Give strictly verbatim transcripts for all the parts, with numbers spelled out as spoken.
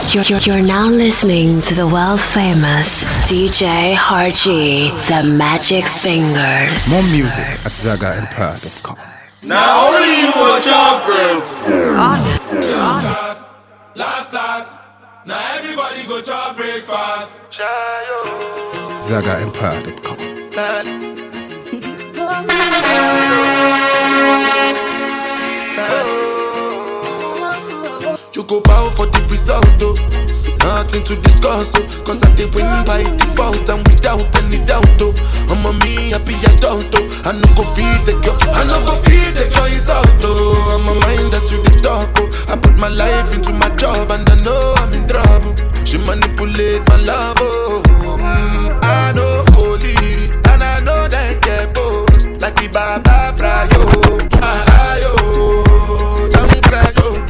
You're, you're, you're now listening to the world famous D J Harji, the Magic Fingers. More music at zaga empire dot com. Now only you will chop, bro. Last, last, last. Now everybody go chop breakfast. zaga empire dot com. You go bow for the result, oh. Nothing to discuss, oh. Cause I did win by default and without any doubt, oh. I'm a me happy adult, oh. I no go feed the girl, I no go feed the girl is out, oh. I'm a mind that's with the talk, oh. I put my life into my job and I know I'm in trouble. She manipulate my love, oh. mm, I know holy and I know that get both. Like the Baba Frayo, ayo, don't cry, oh.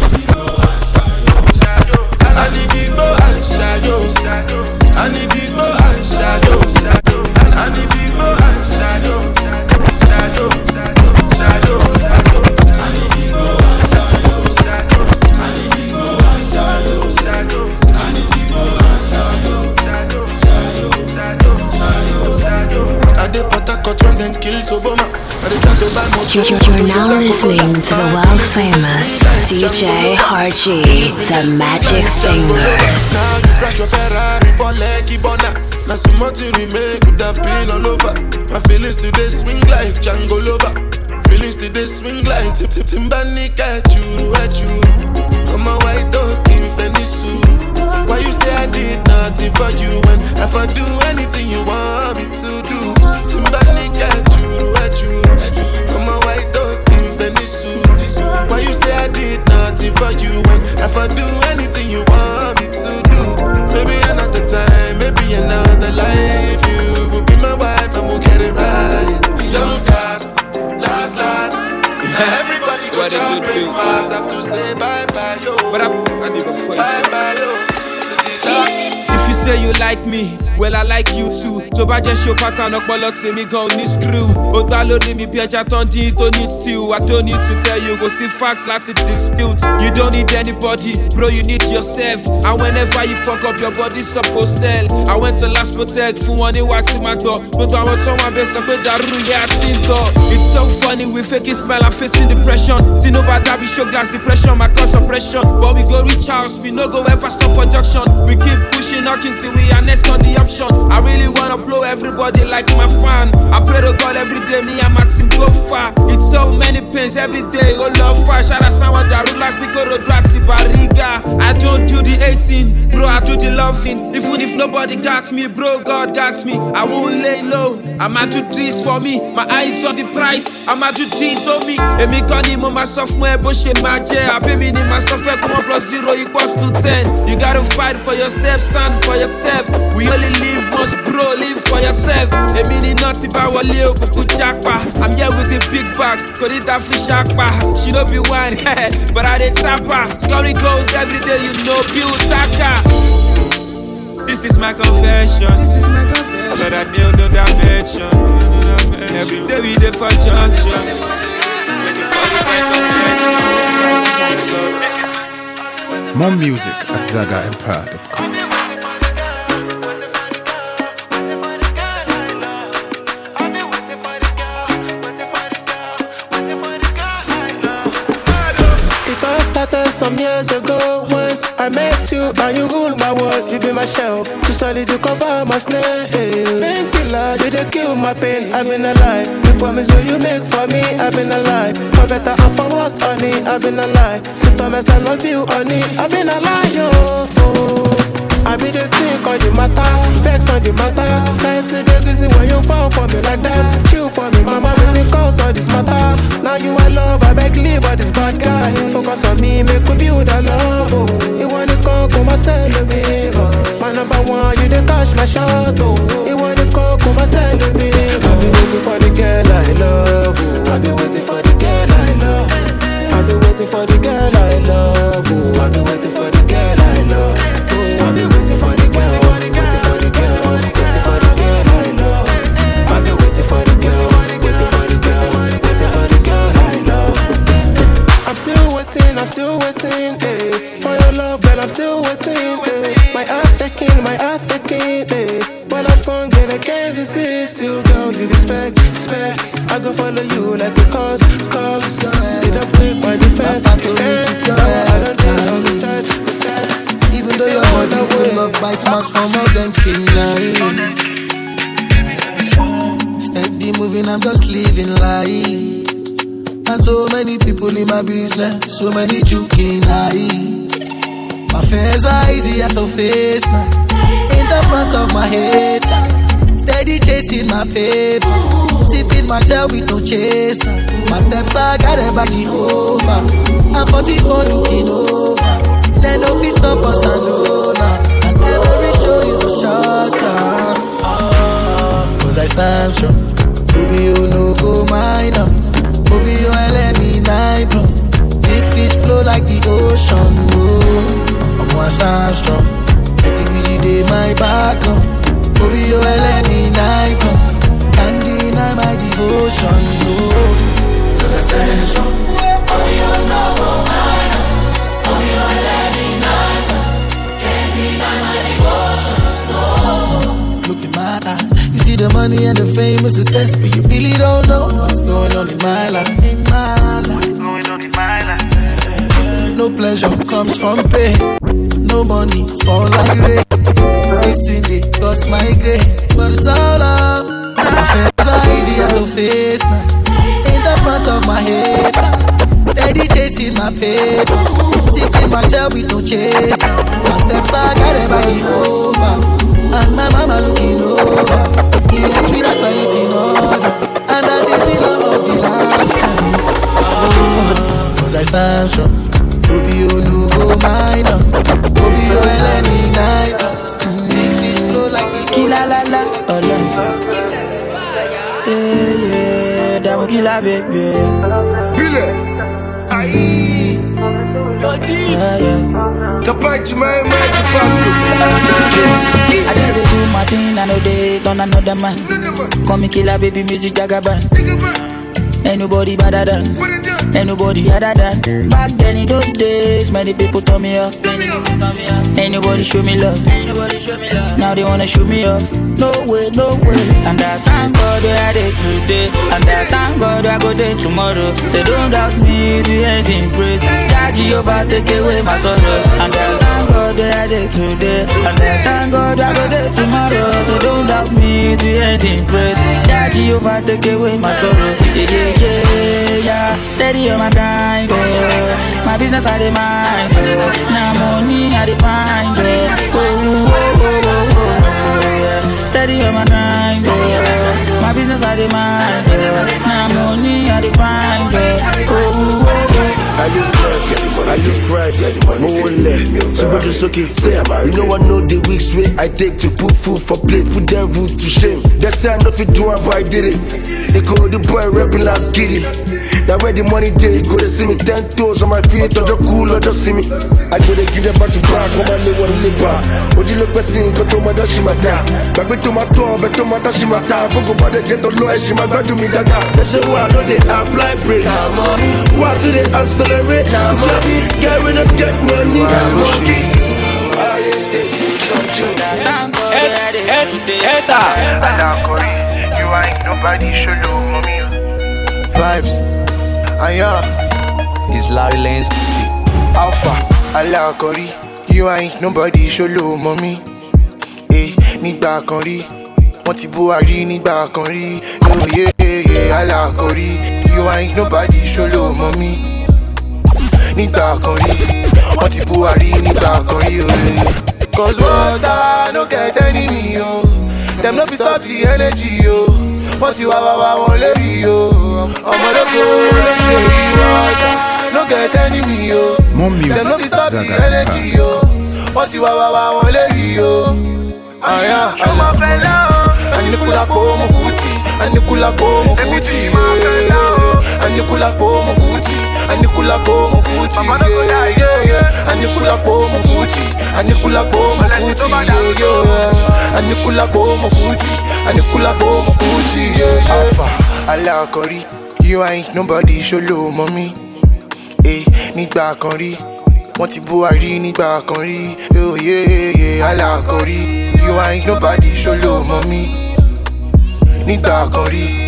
I need it go and shadow. I need it go and shadow. I need it go and shadow. Shadow, shadow. I need it go and shadow. I need it go and shadow. I need it go and shadow. Shadow, shadow. I did put a cut when them kills Obama. You're, you're now listening to the world famous D J Harji, the Magic Fingers. Now you crash your Ferrari for leggy bonnet. Now so much you remake with that pain all over. My feelings today swing like Django Lover. Feelings today swing like Tip Tip Timbani at you, at you. I'm a white dog in Fenisu. Why you say I did nothing for you when if I do anything you want me to do? Timbani at you, at you. I'm a white dog in Fenisu. Why you say I did nothing for you when if I do anything you want me to do? Maybe another time, maybe another life. You will be my wife and we'll get it right. Young cast, last, last. Everybody go to breakfast. Have to say bye bye yo. Bye bye yo. If you say you like me, well I like you too. So bá jẹ́ show pattern ọpọlọ tèmi gan ní screw. Ó gbá lórí mi bí ẹja tán dín tó need stew. I don't need to tell you, go see facts láti dispute. You don't need anybody, bro you need yourself. And whenever you fuck up your body supposed tell. I went to last protect fún wọn ní wá tí máa gbọ́. Gbogbo àwọn tó wọn bẹ sọ pé dàrú yẹ àti ń tọ̀. It's so funny we fake it smile and facing depression. See nobody be show glass depression, my cause oppression. But we go reach house, we no go ever stop for junction. We keep pushing, knocking till we are next on the option. I really wanna blow everybody like my fan. I pray to God every day, me and Maxim go far. It's so many pains every day, oh love fire. Shout out someone that rulas the go road black Bariga. I don't do the eighteen, bro, I do the loving. Even if nobody got me, bro, God got me. I won't lay low, I'ma do this for me. My eyes on the price, I'ma do this on me. Emi koni mo ma software, but she maje. I pay me in my software, come on plus zero equals to ten. You gotta fight for yourself, stand for yourself. We only live once, bro, live for yourself. Emi ni naughty ba wale o kuku jackpa. I'm here with the big bag, could it have fish akpa. She don't be wine, but I did tap her. Story goes every day, you know, Bill Saka. This is my confession. This is my confession. But I deal no dimension. Every day we dey for junction. More music at zaga empire dot com. Some years ago when I met you and you ruled my world, you be my shell, too solid to cover my snare. Painkiller, you dey kill my pain, I've been alive. The promise what you make for me, I've been alive. For better and for worse, honey, I've been alive. So Thomas, I love you, honey, I've been alive, yo. Oh. I be the thing on the matter, vex on the matter. Try to the reason why you fall for me like that. Chill for me, mama, waiting cause all this matter. Now you I love, I beg leave all this bad guy. Focus on me, make we build a love. Oh. You wanna come, come and sell me. Oh. My number one, you dey touch my shot. Oh. You wanna come, come and sell me. Oh. I be waiting for the girl I love. Oh. I be waiting for the girl I love. I be waiting for the girl I love. Oh. I be waiting for the girl I love. Oh. I be waiting for the girl, waiting for the girl, waiting for the girl I love. I be waiting for the girl, waiting for the girl, waiting for the girl I love. I'm still waiting, I'm still waiting, hey. For your love, girl, I'm still waiting. you like a cause, cause. Did I break my defense? Defense. No, I don't think I'm besides, besides. Even though your body full of bite marks from all them skin lines. Steady moving, I'm just living life. And so many people in my business, so many joking eyes. My fears are easy as a face now. In the front of my head, steady chasing my paper, sipping my tail with no chaser. My steps are guided by Jehovah. I'm forty-four looking over. Let no peace stop us alone now. And every show is a short time. Cause I stand strong. Baby, you no go minus. Baby, you let me nine plus. Big fish flow like the ocean. Oh, I'm one stand strong. Letting me day my background. Baby, you let me nine plus. Can't deny my devotion. Oh, cause I stand strong. Baby, you no go minus. Baby, you let me nine plus. Can't deny my devotion. Oh, look in my eye. You see the money and the fame is success, but you really don't know what's going on in my life. In my life. What's going on in my life? No pleasure comes from pain. No money fall like rain. This thing they cost my grade, but it's all love. My fears are easy as a face now. In the front of my head, steady chasing my paper, sipping my tail with no chaser. My steps are guided by Jehovah. And my mama looking over. Yes, sweet as spells in order. And that is the law of the lifetime. Oh, cause I stand strong. Baby, you no go minus. Baby, you let me night. Big fish flow like the killer la la. Oh, yes. Yeah, yeah. That will kill a baby. Billy. Aye. Yo, D. Yeah, yeah. Kapachi, my magic Pablo. I just do my thing, I know they turn another man. Call me killer, baby, music jagaban. Ain't nobody better than, ain't nobody other than. Back then in those days, many people turn me off. Ain't nobody show me love. Now they wanna show me off. No way, no way. And I thank God where I did today. And I thank God I go there tomorrow. Say don't doubt me if you ain't in praise. Jah Jehovah take away my sorrow. And I thank God where I did today. And I thank God I go there tomorrow. So don't doubt me if you ain't in praise. Jah Jehovah take away my sorrow. Yeah, yeah, yeah, yeah. Steady on my grind, oh. My business I dey mind, oh. Now money I dey find, oh. Oh, oh, oh, oh, oh, yeah. Steady on my grind, oh. My business I dey mind, oh. Now money I dey find, oh. Oh, oh, oh. I just cried, I just cried, more one leg, so much is okay, say, you know I know the weeks way I take to put food for plate, put devil to shame, that's how I know if it do, but I did it, they call the boy rapping last giddy, now where the money day, you go to see me, ten toes on my feet, or just cool, or just see me, I go to give them back to back, when I live on live back, what you look best in, go to my dashimata, back to my toe, back to my dashimata, go by the jet of law, she might go to me, that them say, why don't they apply break, why do they answer? Now money, get rid of get money. Now monkey. You ain't nobody show love, mommy. Vibes. Aya. It's Larry Lane's Alpha. Allah Kori. You ain't nobody show love, mommy. Hey, nígbà kan rí. Wọ́n ti Buhari nígbà kan rí. Oh yeah, yeah, yeah. Allah Kori. You ain't nobody show love, mommy. Nígbà kan rí, wọ́n ti Buhari nígbà kan rí o. Cause water no get enemy o. Dem no fit stop the energy o. Wọ́n ti wá wá wá wọn lérí o. Ọmọdéko ló ṣe yí water no get enemy o. Dem no fit stop the energy o. Wọ́n ti wá wá wá wọn lérí o. Àyà àlà Anikulapo Mokuti, Anikulapo Mokuti, Anikulapo Mokuti. Anikulapo Mokuti, yeah, yeah, yeah. Anikulapo Mokuti, Anikulapo Mokuti, yeah, yeah. Anikulapo Mokuti, Anikulapo Mokuti, yeah, yeah. Alpha, Allah Kori, you ain't nobody show love, mommy. Eh, nígbà kan rí, wọ́n ti Buhari nígbà kan rí. Oh yeah, yeah, yeah. Allah Kori, you ain't nobody show love, mommy. Nígbà kan rí,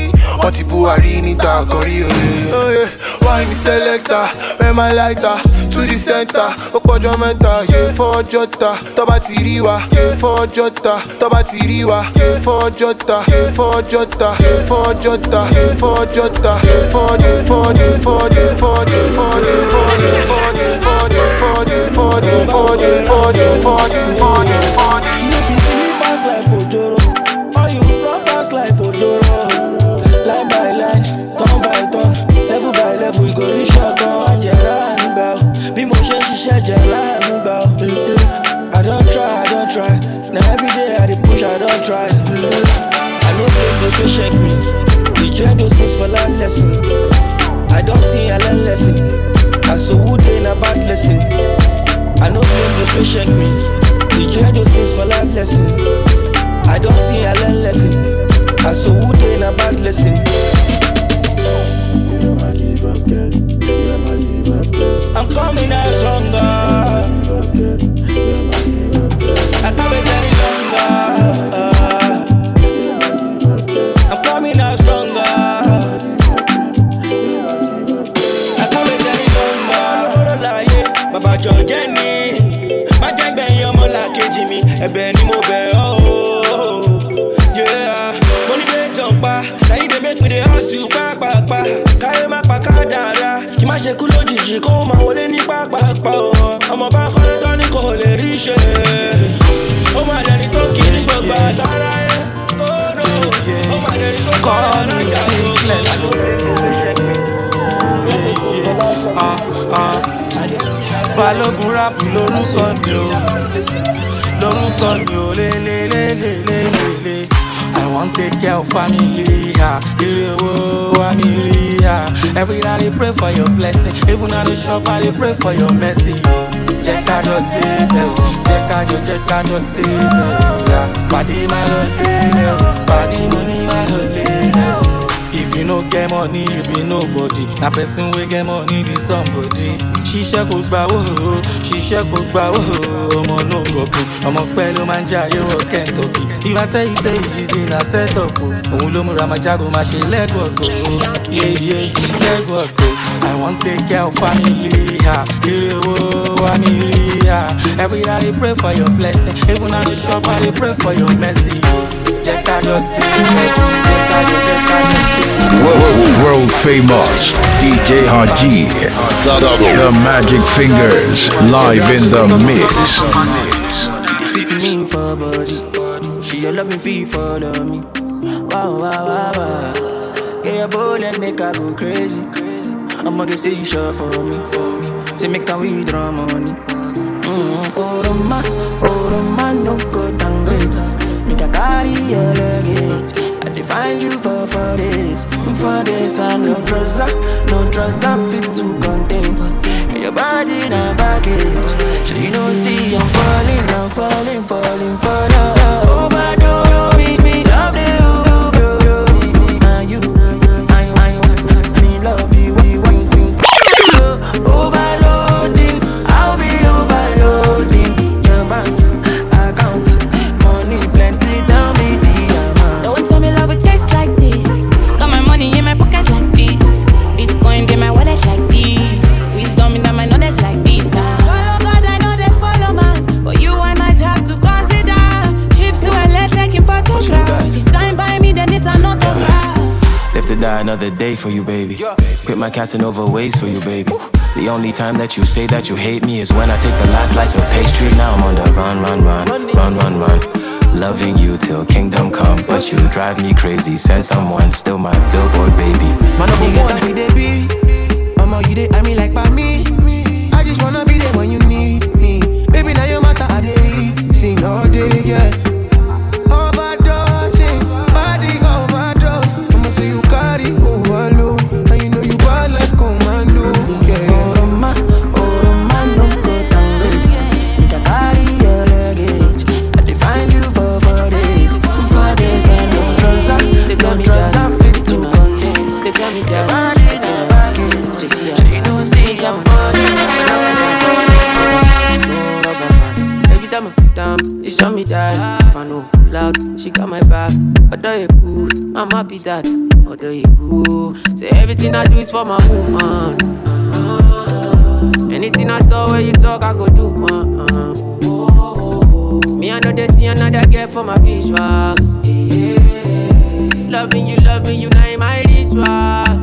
Oti Buhari nígbà kan rí òye. Why me selector, where my lighter to the center. Opojo mẹ́ta, yeah, for jota. Toba ti rí wa, yeah, for jota. Toba ti rí wa, yeah, for jota. Yeah, for jota, yeah, for jota. Yeah, for jota, yeah, for the, for the, for the, for the, for the, for the, for the, for the, for the, for the, for the, for the, for the, for the, for the. If you see me pass like Ojoro, or you run pass like Ojoro, line by line, turn by turn, level by level, we go reach your gun. Jera nígbà o, bí mo ṣe ṣiṣẹ́ jera nígbà o. I don't try, I don't try. Now every day I dey push, I don't try. I know say those wey check me, the dread those things for life lesson. I don't see I learn lesson. I so who dey na bad lesson. I know say those wey check me, the dread those things for life lesson. I don't see I learn lesson. I so who dey na bad lesson. I'm coming out stronger. I can't wait any longer. I'm coming out stronger. I can't wait any longer. Láyé, bàbá jọ jẹ́ ní. Má jẹ́ gbẹ̀yìn ọmọ làkejì mi. Ẹ̀bẹ̀ ni mo bẹ̀ ọ́. Yeah, money based on pa. Now you dey make me dey hustle pa pa pa. Káyé má pa ká dára. Kí má ṣe kú lójijì kó máa wọlé ní pápápá o. Ọmọ bá kọ́lé tán ní kò lè rí ṣe. Ó máa dẹni tó kí ní gbogbo àtàrà ẹ̀. Ó no, ó máa dẹni tó kọ́ ọ̀nàjà tó Balógun rápù lórúkọ mi o. Lórúkọ mi o lélelélelélele. I want take care of family, ha. Ire owó wa mi rí, ha. Every day I dey pray for your blessing. Even at the shop I dey pray for your mercy. Jẹ́ ká jọ débẹ̀ o, jẹ́ ká jọ jẹ́ ká jọ débẹ̀ o. Pàdé má lọ lélẹ̀ o, pàdé mo ní má lọ lélẹ̀ o. If you no get money, you be nobody. Na person wey get money be somebody. Ṣiṣẹ́ kò gbà wò ó, ṣiṣẹ́ kò gbà wò ó. Ọmọ no gòkun, ọmọ pẹ́ ló máa ń jayé wọ Kentucky. If I tell you say easy na set up o. Òun ló múra máa jágo máa ṣe lẹ́gbọ̀gbọ̀ o. Yeah yeah, lẹ́gbọ̀gbọ̀. I wan take care of family, ha. Ire owó wa mi rí, ha. Every day I dey pray for your blessing. Even at the shop I dey pray for your mercy. Jẹ́ ká jọ débẹ̀, jẹ́ ká jọ jẹ́ ká jọ débẹ̀. World famous D J Haji, the Magic Fingers, live in the mix. Fitting me for body, she your loving fee for me. Wow, wow, wow, wow. Get your bullet, make her go crazy. I'ma get say you sure for me, for me. Say make her withdraw money. Mm-hmm. Oh, Roma, oh, Roma, no go downgrade. Make her carry your luggage. I define you for four days. For days, I no trouser, no trouser fit to contain. Your body na baggage. So you know, see, I'm falling, I'm falling, falling for love. Overdose, me, me, love you, and you, I, I, I love you, we want to. Overloading, I'll be overloading your bank account. Money plenty, tell me the amount. Don't tell me love it tastes like this. Got my money in my pocket like this. Bitcoin in my wallet like this. Wisdom in my knowledge like this. Ah. Follow God, I know they follow man. For you, I might have to consider trips to L A taking photographs. You sign by me, then it's an autograph. Live to die another day for you, baby. Quit my Casanova ways for you, baby. The only time that you say that you hate me is when I take the last slice of pastry. Now I'm on the run, run, run, run, run, run. Loving you till kingdom come, but you drive me crazy. Send someone, still my billboard baby. Man, I'm gonna see they be. Mama, you dey, I mean like by me. I just wanna be there when you need me. Baby, now you matter, I dey read. Sing all day, yeah. Overdosing, body overdose. I'ma say you carry overload, and you know you bad like commando, yeah. Oh, Roma, oh, Roma, no go downgrade. You can carry your luggage. I define you for four days. Four days, I no trouser, no trouser fit to contain. They tell me that body is I'ma be that. Although you say everything I do is for my woman. Uh, anything I talk, when you talk, I go do. Uh, uh. Me, I know they see another girl for my visuals. Yeah. Loving you, loving you, now in my ritual. Uh,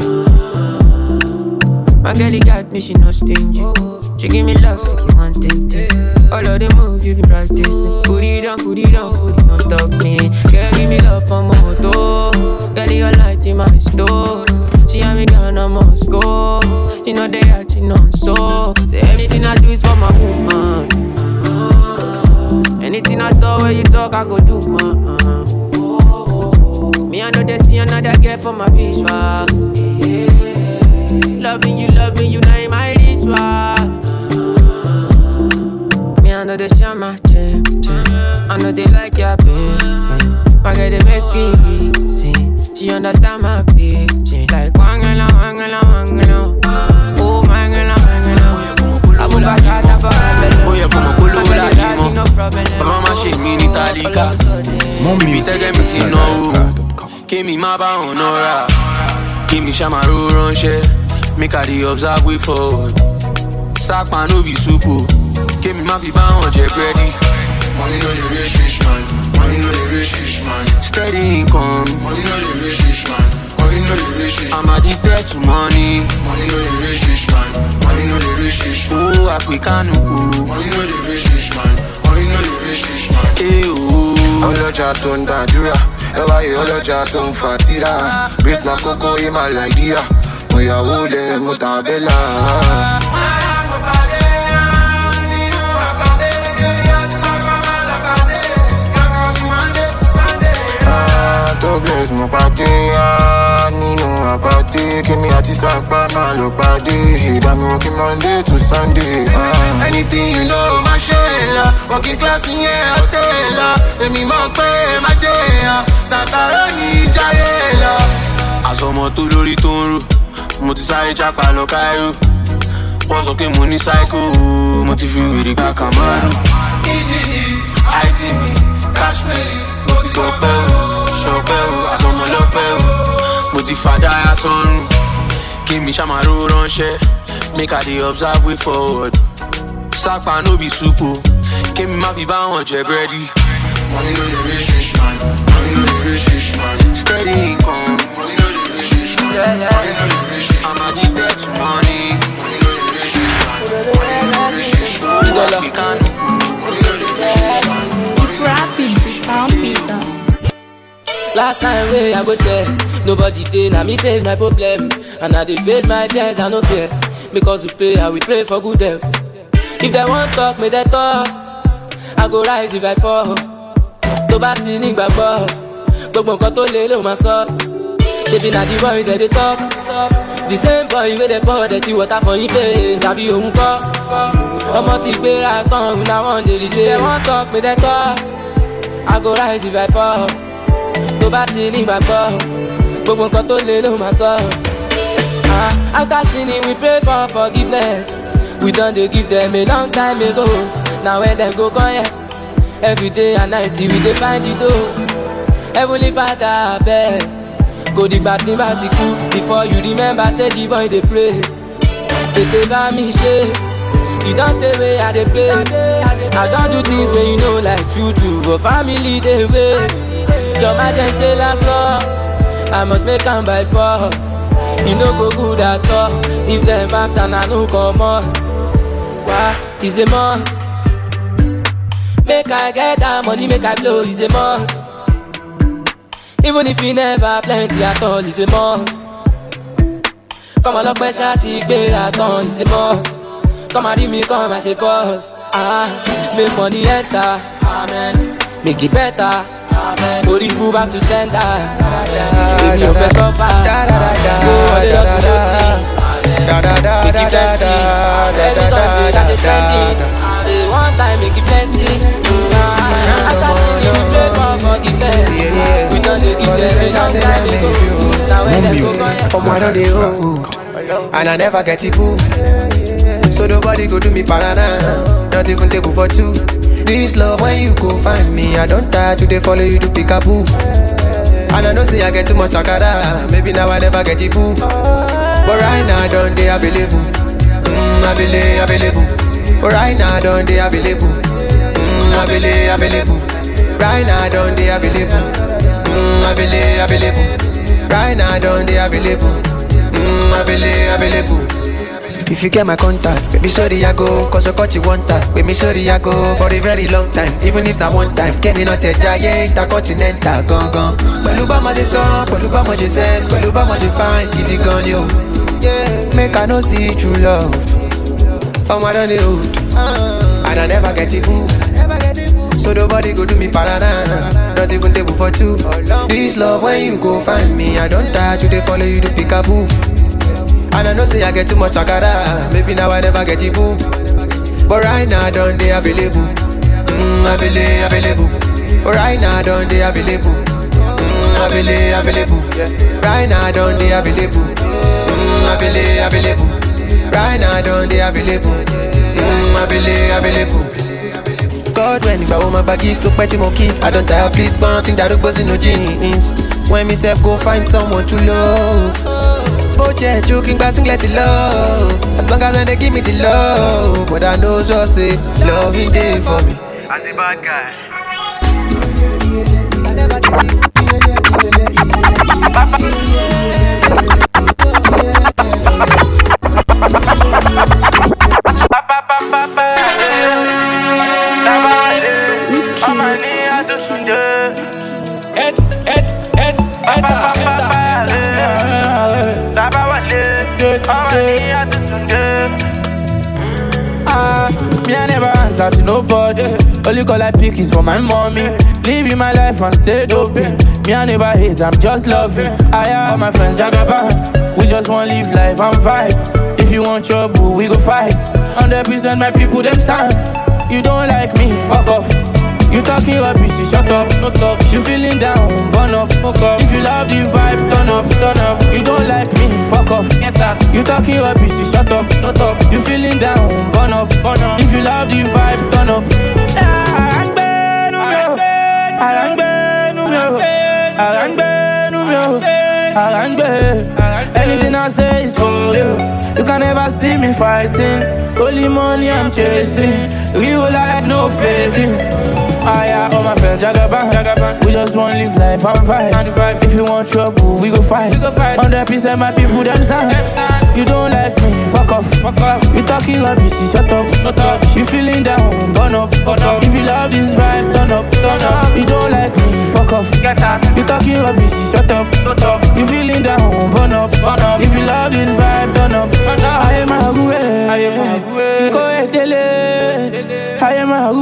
my girl, got me, she not stingy. She give me love, so you want it. All of the moves you been practicing. Put it on, put it on, put it on top me. Girl, give me love for my moto. Girl, your light in my store. She and me down, I must go. You know they are, she know so. Say everything I do is for my woman. uh, Anything I talk, when you talk, I go do. uh, uh. Me, I know they see another girl for my visuals. Yeah. Loving you, loving you, now in my ritual. Me, I know they share my chain. I know they like your pain. My girl, they make me easy. She understand my pitching. Like wangala, wangala, wangala. Oh, wangala, wangala. I'm a bacata for a belly. Oye, como culo la limo. Mama shake me in Italica. Mommy, take me to know. Give me my ba honora. Give me shamaru run shit. Make her the observe we forward. Sack man no be supu. Give me my be ba on jet ready. Money no the rich man. Money no the rich man. Steady income. Money no the rich man. Money no the rich man. I'm addicted to money. Money no the rich man. Money no the rich man. Oh, Africanuku. Money no the rich man. Money no the rich man. Eh oh. Ọlọ́jà tó ń dàdúrà, ẹ wáyé ọlọ́jà tó ń fàtírà. Grace na kókó yé máa láìdíyà, mo yàwó lẹ̀ mo tàn bẹ́là. tó bless mo pàdé nínú àpàdé kémi àti sápá máa lọ pàdé ìdààmú working Monday to Sunday. Anything you know, my share. Working class in here, hotel. Èmi mọ̀ pé má dé Sàkàrọ́nì jáyé lọ. Àsọmọ tó lórí tó ń rò, mo ti sáré jápa lọ Cairo. Wọ́n sọ pé mo ní psycho, mo ti fi wèrè gbà Camaro. E D D, I D B, Kashmiri, mo ti tọpẹ́ o, ṣọpẹ́ o, àsọmọ lọ́pẹ́ o. Mo ti fàdá ya sọ́run, kí mi ṣàmàró ránṣẹ́. Make I dey observe way forward. Sápá no be soup o, kí mi má fi bá wọn jẹ búrẹ́dì. Money no dey rich rich man, money no dey rich rich man. Steady income, money no dey rich rich man, money no dey rich rich man. I'm addicted to money. Money no dey rich rich man, money no dey rich rich man. Money no dey rich rich man. It's rapping, it's sound Peter. Last time wey I go check, nobody dey, na me face my problem. And I dey face my fears, I no fear. Because you pay, I will pray for good health. If they want talk, may they talk. I go rise if I fall. To bá ti ní gbàgbọ́, gbogbo nǹkan tó lé ló máa sọ. Ṣebí na the boys that dey talk. The same boy wey dey pour dirty water for him face, àbí òun kọ́. Ọmọ ti gbéra tán, òun náà wọ́n dey delay. They want talk, may they talk. I go rise if I fall. To bá ti ní gbàgbọ́, gbogbo nǹkan tó lé ló máa sọ. After sinning, we pray for forgiveness. We done they give them a long time ago. Now when them go come here, every day and night we dey find it though. Heavenly Father, I beg, go the back in cool. Before you remember, say the boy they pray. They take by me shit. You don't take way I dey pay. I don't do things when you know like you do, but family they wait. Your majesty last song, I must make them by force. You no go good at all. If them backs and I no come on. Why? It's a must. Make I get that money, make I blow, it's a must. Even if you never plenty at all, it's a must. Come on, look where shawty gbéra tán, it's a must. Come and me, come and say pause. Ah, make money enter, amen. Make it better, amen. Body move back to center. If you first suffer, go all the dots to the sea. Make it plenty. Every Sunday that's a trending. One time make it plenty. After sinning we pray for forgiveness. We don't dey give them a long time ago. Now when them go come here. Come on, they old, and I never get it cool. So nobody go do me banana. Not even table for two. This love when you go find me, I don't touch you, they follow you to pick a boo. And I know say I get too much shakara. Maybe now I never get it boo. But right now I don't they available. Mmm, available, available. But right now I don't they available. Mmm, available, available. Right now I don't they available. Mmm, available, available. Right now I don't they available. Mmm, available, available. If you get my contacts, baby, sorry I go. Cause I got you one time, baby, sorry I go. For a very long time, even if that one time came in not a giant, intercontinental, gone, gone. Peluba ma je son, peluba ma je sense, peluba ma je fine, kitty gone yo. Yeah, make I no see true love. Oh my done the hood, and I never get it boo. So nobody go do me parana, not even table for two. This love when you go find me, I don't touch you, they follow you to pick a boo. And I know say I get too much shakara. Maybe now I never get it boo. But right now I don't they available. Mmm, available, available. But right now I don't they available. Mmm, available, available. Right now I don't they available. Mmm, available, available. Right now I don't they available. Mmm, available, available. God when you buy my bag gift to petty more kiss. I don't tire please, but nothing that goes in no jeans. When me self go find someone to love. Go check, joking, passing, let it love. As long as they give me the love. But I know just say, loving day for me. As a bad guy. Et, et, et, eta, eta. Ah, me I never answer to nobody. Only call I pick is for my mommy. Living my life and stay open. Me I never hate, I'm just loving. I have all my friends jagaban. We just want live life and vibe. If you want trouble, we go fight. one hundred percent my people them stand. You don't like me, fuck off. You talking rubbish, you shut up, no talk. You feeling down, burn up, fuck up. If you love the vibe, turn up, turn up. You don't like me, fuck off, get that. You talking rubbish, you shut up, no talk. You feeling down, burn up, burn up. If you love the vibe, turn up. Anything I say is for you. You can never see me fighting. Only money I'm chasing. Real life, no faking. I have all my friends jagaban. We just want live life and vibe. If you want trouble, we go fight. one hundred percent my people them stand. You don't like me, fuck off. You talking rubbish, shut up. You feeling down, burn up. If you love this vibe, turn up. You don't like me, fuck off. You talking rubbish, shut up. You feeling down, burn up. If you love this vibe, turn up. I am a way. I am a way. Go ahead, tell I am a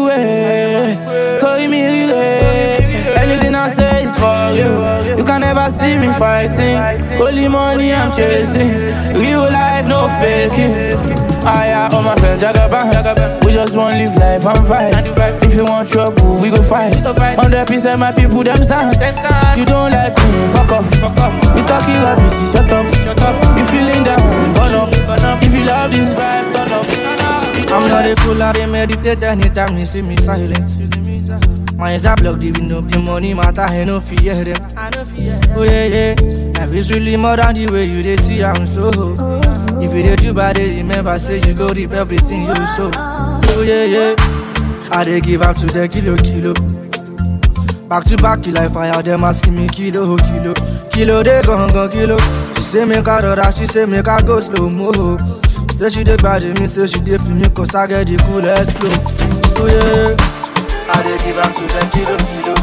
way. Call me relay. Anything I say is for you. You can never see me fighting. Only money I'm chasing. Real life, no faking. I have all my friends jagaban. We just want live life and vibe. If you want trouble, we go fight. one hundred percent my people them stand. You don't like me, fuck off. You talking rubbish, shut up. You feeling down, burn up. If you love this vibe, turn up. I'm not a fool, I meditate anytime you see me silent. My eyes are blocked, even though the money matter, I no fear them. Oh yeah, yeah, life is really more than the way you they see I'm so. If you did you bad, remember say you go reap everything you sow. Oh yeah, yeah, I they give up to the kilo, kilo. Back to back, kill like fire, them asking me kilo, kilo. Kilo, they gon' gon' kilo. She say make her do that, she say make her go slow mo. Say she dey bad me, say she dey feel me, cause I get the coolest flow. Oh yeah, I dey give up to them kilo, kilo.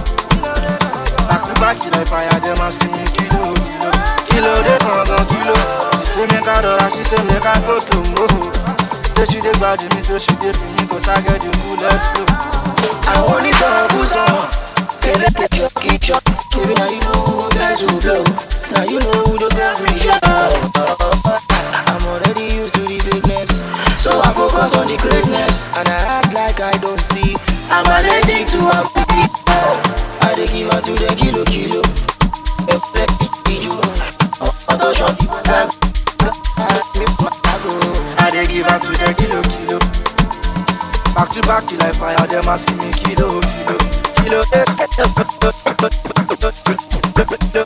Back to back, kill like fire, them asking me kilo, kilo. Kilo, they gon' gon' kilo. She say make her do that, she say make her go slow mo. Say she dey bad me, say she dey feel me, cause I get the coolest flow. I want it all, who's all? Get it, get your key shot. Baby, now you know who guys who blow. Now you know who the very shot. I'm already used to the bigness, so I focus on the greatness. And I act like I don't see. I'm allergic to a pity. I dey give her to the kilo, kilo. Other shot, I dey give her to the kilo, kilo. Back to back till I fire them asking me kilo, kilo. Kilo,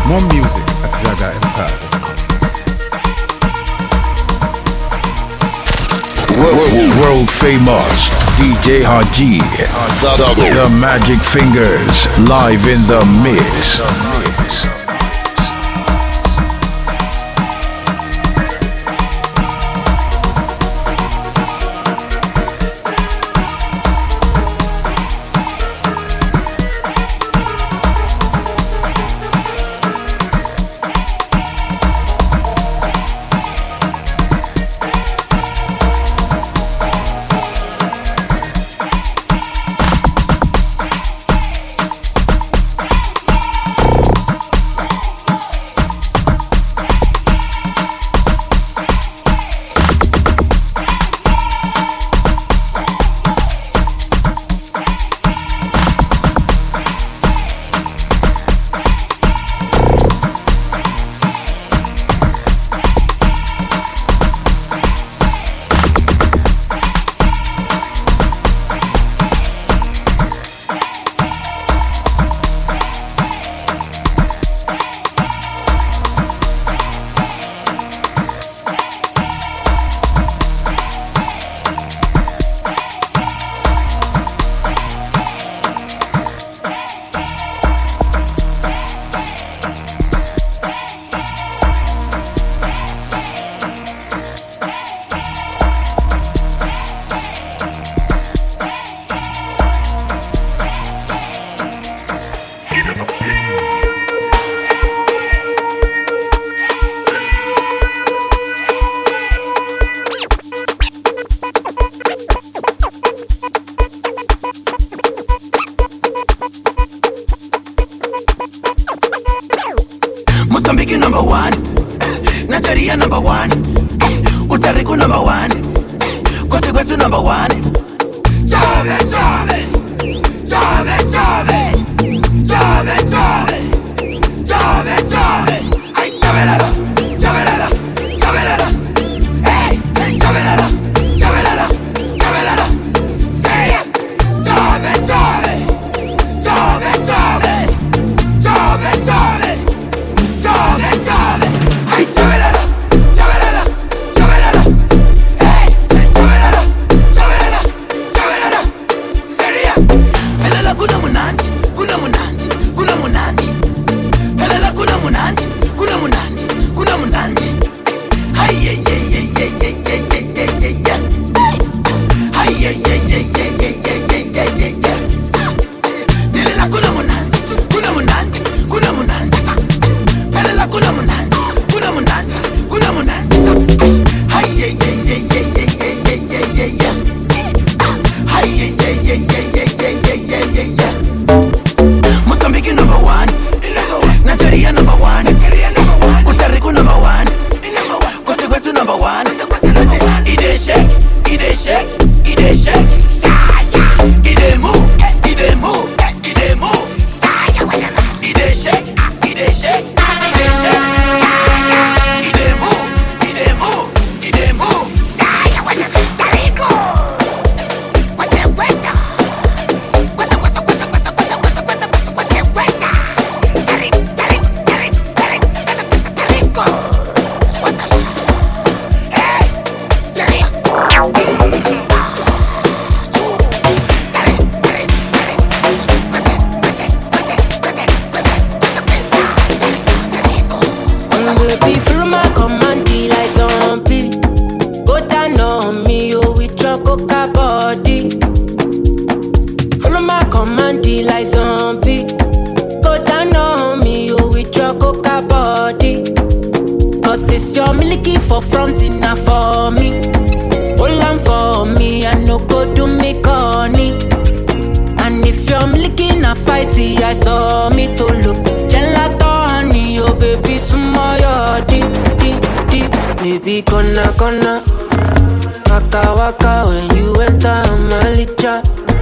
More music at zaga empire dot com. World famous D J Haji, The Magic Fingers, live in the mix. Mozambique number one, Nigeria number one, Utariku number one, Kwesu number one. Chave, chave, chave, chave, chave, chave, chave, chave. Ay, chavelala, chavelala, chavelala. Hey, chavelala, chavelala, chavelala. Say yes. Chave, chave, chave, chave, chave, chave. Chave, chave, ay, chavelala, chavelala, chavelala. Hey, chavelala, chavelala, chavelala. Serious. Pelala kuna munandi, kuna munandi, kuna munandi. Pelala kuna munandi, kuna munandi, kuna munandi. Ay, ay, ay, ay, ay, ay, ay, ay, ay, ay, ay. Ay, ay, ay, ay, ay, ay, ay, ay, ay, ay, ay. Pelala kuna munandi, kuna munandi, kuna munandi. Pelala kuna munandi, kuna munandi, kuna munandi. Ay, ay, ay, ay, ay, ay, ay, ay, ay, ay, ay. Ay, ay, ay, ay, ay, ay, ay, ay, ay, ay, ay. Mozambique number one, Nigeria number one, Utariku number one, Kwesu number one. Ide shake, ide shake, ide shake. Saya, ide move, ide move, ide move. Saya, ide shake, ide shake. For front enough for me, hold on for me, I no go do me corny. And if you're licking a fighty, I saw me to look. Gelato honey, oh baby, sumoyo deep, deep, deep. Baby, gonna, gonna waka waka when you enter my licha.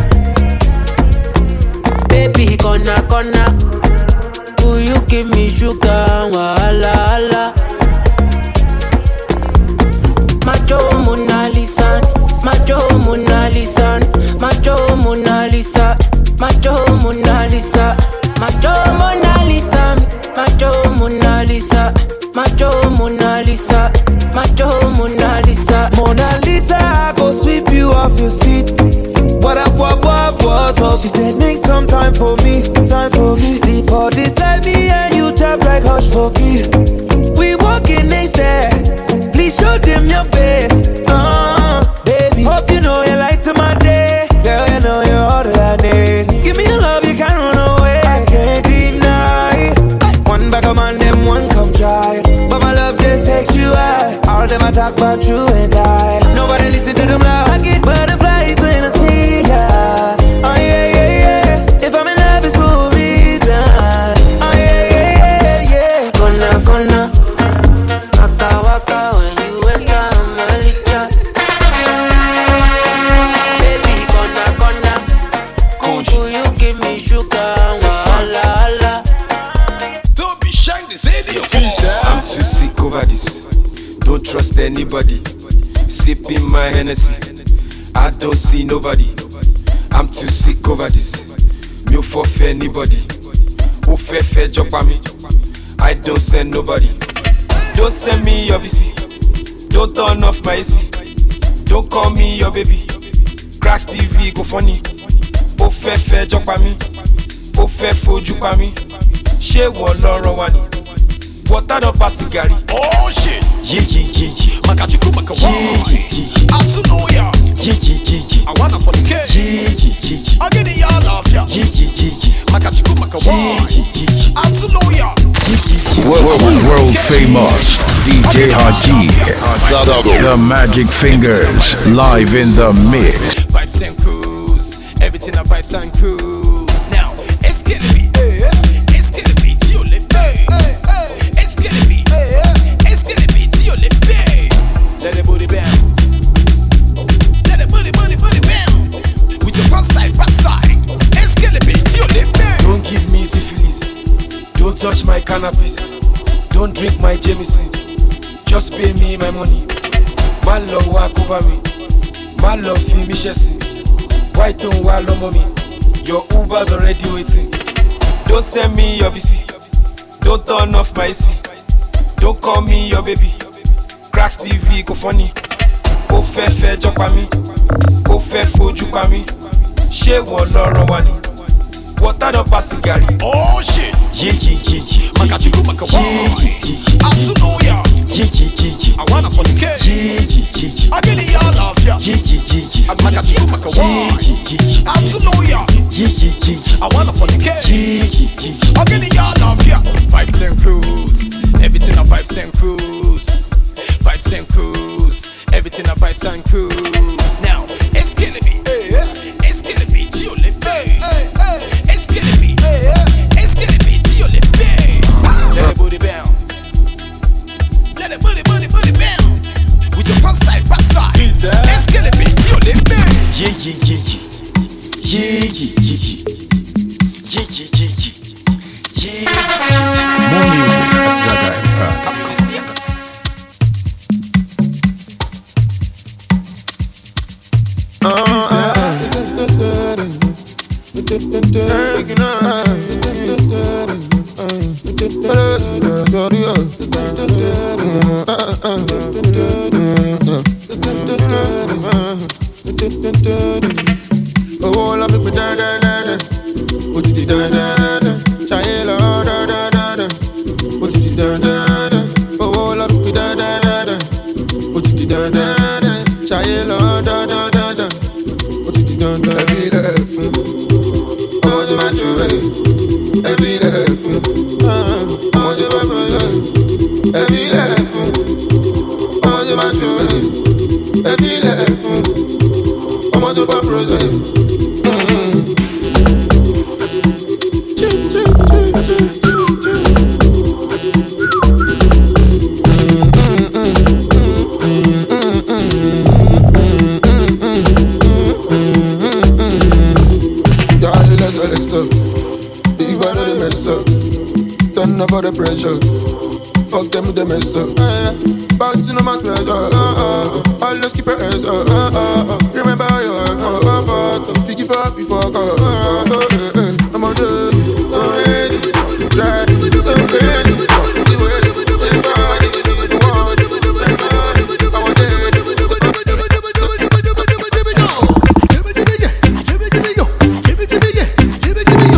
Baby, gonna, gonna will you give me sugar, wala, wala. Macho Mona Lisa, Macho Mona Lisa, Macho Mona Lisa, Macho Mona Lisa, Macho Mona Lisa, Macho Mona Lisa. time for me, time for me. Sleep for this like me and you tap like hush puppy. We walking next step. Please show them your best. Uh, baby, hope you know you light to my day. Girl, you know you're all that I need. Give me your love, you can't run away. I can't deny. One back of man, them one come try. But my love just takes you high. All them I talk about you and I. Nobody listen to them now. I get butterflies when I see ya. Oh yeah, yeah, yeah. If I'm in love, it's for a reason. Oh yeah, yeah, yeah, yeah. Gonna, gonna. Waka, waka, when you enter, I'm a little. Baby, gonna, gonna. Will you give me sugar? Wala, wala. Don't be shy, this ain't your fault. I'm too sick over this. Don't trust anybody. Sipping my Hennessy, I don't see nobody. I'm too sick over this. Me for fair anybody. Who fair fair job by me? I don't send nobody. Don't send me your V C. Don't turn off my A C. Don't call me your baby. Crash T V go funny. Who fair fair job by me? Who fair fojú by me? She won't lọ́rọ̀ wa ni. Water don't pass cigari. Oh shit. Yeah yeah yeah yeah. Makachiku makawa. Yeah yeah yeah. Atsunoya. Yeah yeah yeah yeah. I wanna fornicate. Yeah yeah yeah yeah. I get it y'all love ya. Yeah yeah yeah yeah. Makachiku makawa. Yeah yeah yeah yeah. Atsunoya. World, world famous D J Haji, the Magic Fingers, live in the mix. Vibes and cruise, everything a vibes and cruise. Now it's gonna be, it's gonna be till it pay. It's gonna be, it's gonna be till it pay. Let the booty bounce, let the booty, booty, booty bounce. With your front side, back side. It's gonna be till it pay. Don't give me syphilis. Don't touch my cannabis. Don't drink my Jameson. Just pay me my money. My love walk over me. My love feel me chasing. Why don't walk over me? Your Uber's already waiting. Don't send me your V C. Don't turn off my A C. Don't call me your baby. Crash T V go funny. Ó fẹ́ fẹ́ jọ pa mí. Ó fẹ́ fojú pa mí. Ṣé wọ́n lọ́rọ̀ wa ni? Water don't pass cigari. Oh shit. Yeah yeah yeah yeah. Makachiku makawa. Yeah yeah yeah yeah. Atsunoya. Yeah yeah yeah yeah. I wanna fornicate. Yeah yeah yeah yeah. I get it y'all love ya. Yeah yeah yeah yeah. Makachiku makawa. Yeah yeah yeah yeah. Atsunoya. Yeah yeah yeah yeah. I wanna fornicate. Yeah yeah yeah yeah. I get it y'all love ya. Vibes and cruise. Everything a vibes and cruise. Vibes and cruise. Everything a vibes and cruise. Now it's gonna be. It's gonna be till it pay. It's gonna be, it's gonna be till it pay. Let the booty bounce. Let the booty, booty, booty bounce. With your front side, back side. It's gonna be till it pay. Yeah, yeah, yeah, yeah. Yeah, yeah, yeah, yeah. Yeah, yeah, yeah, yeah. Yeah, yeah, yeah. More music at Zaga Empire. Oh, love it, da da da da. What you da da da? Chayela, da da da da. What you da da da? Oh, love it, da da da da. What you da da da? Chayela, da da da da. What you da da? Every left, oh, the man you ready. Every left, oh, the man you ready. Every left, oh, the man you ready. Every left, oh, the man you ready. For the pressure, fuck them with the mess up. But you know my pleasure. I'll just keep your hands up. Remember your fault. If you give up before God, I'm on the already. Try so crazy. The way they body, the one, I want it. Give it to me, yeah. Give it to me, yo. Give it to me, yeah. Give it to me,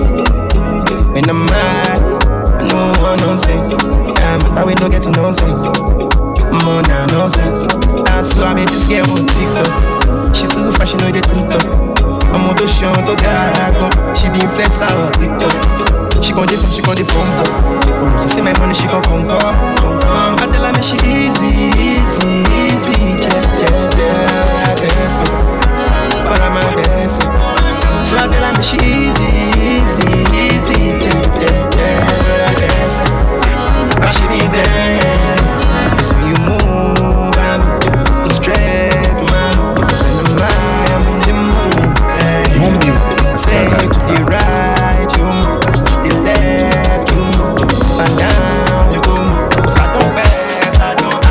When I'm mad, no more nonsense. I'm but we don't get nonsense. More than nonsense. That's why I made this girl on TikTok. She too fashion, know they too tough. I'm on the show, to God, she be influencer on TikTok. She gon' do some, she gon' do phone calls. She see my money, she gon' conquer. I tell her, man, she easy, easy, easy. Yeah, yeah, yeah, dancing. But I'm a dancing. So I tell her, man, she easy, easy, easy. Yeah, yeah, yeah, dancing. But she be bad. So you move, I move, just go straight, man. Because when I'm high, I'm in the mood. More music, say to the right, you move. The left, you move. And down, you go move. Cause I don't bet, I don't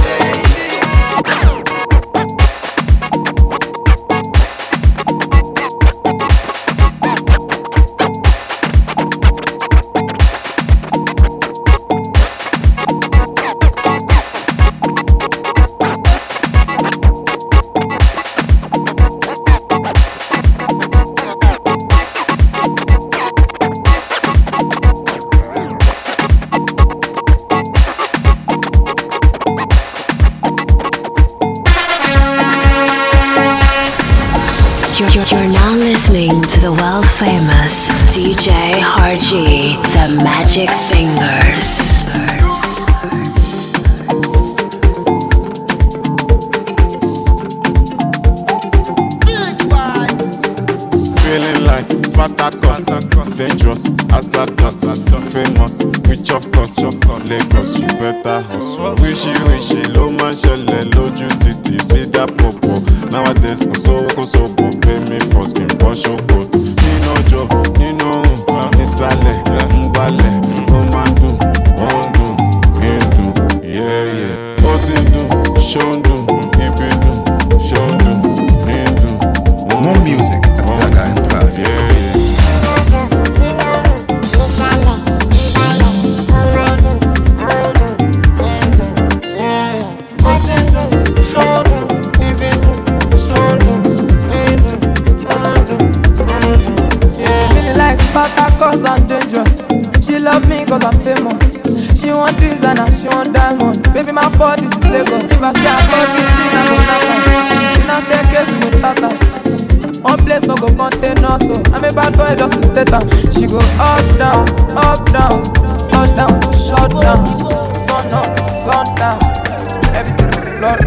You're now listening to the world famous D J Harji, the Magic Fingers. Feeling like Spartacus, dangerous, Asadas, famous, rich of course, Lagos, you better hustle. Wishy wishy, low man shelle, lójú títì, see that popo. Nowadays, go so, go so, pay me for skin, wash your coat. Nino jo, Nino, Nisale, Mbale, Omandu, Ondu, Hindu, yeah, yeah. Otindu, Shondu, Ibidu, Shondu, Hindu. More music at Zaga Empire. Yeah, yeah. Cause I'm dangerous. She love me cause I'm famous. She want designer, she want diamond. Baby, my fault, this is Lagos. If I say I fuck with you, I go knock her. In a staircase, we go start her. One place no go contain us, so I'm a bad boy just to state her. She go up, down, up, down, touch down, shut down, sun up, sun down, everything will blood